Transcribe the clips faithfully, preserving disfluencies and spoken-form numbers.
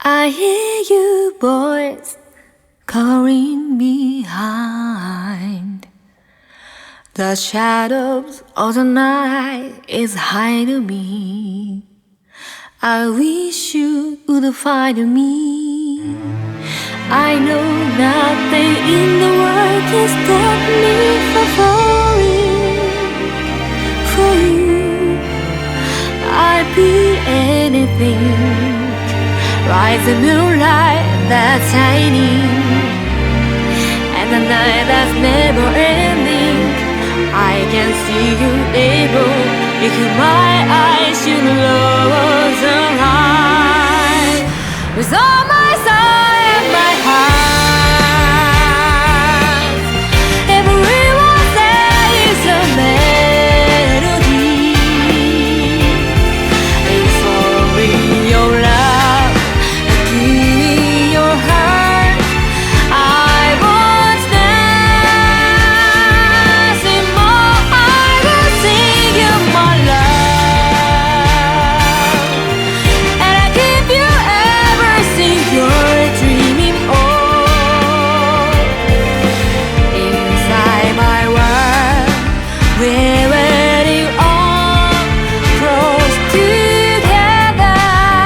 I hear your voice calling behind. The shadows of the night is hiding me. I wish you would find me. I know nothing in the world can stop me from falling for you. I'd be anything. Rise the moonlight that's shining, and the night that's never ending. I can see you able, if my eyes should close the light. With all my soul and my heart, everyone says a melody. It's only your love, give me your heart. I want nothing more. I will sing you my love, and I give you everything you're dreaming of. Inside my world, we're waiting on, close together.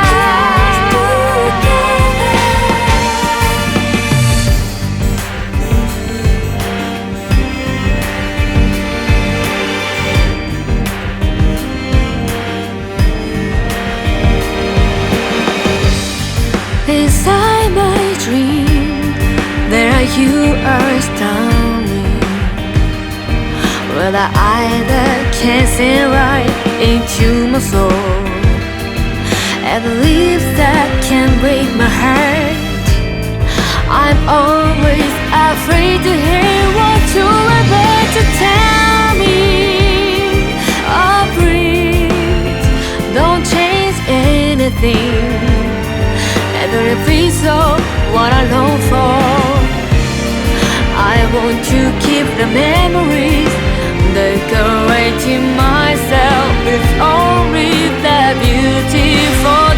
Inside my dream, there you are standing, with the eye that can see right into my soul, and the lips that can break my heart. I'm always afraid to hear what you are about to tell me. Oh, breathe, don't change anything. Every piece of what I long for, I want to keep the memories, decorating myself with only that beautiful.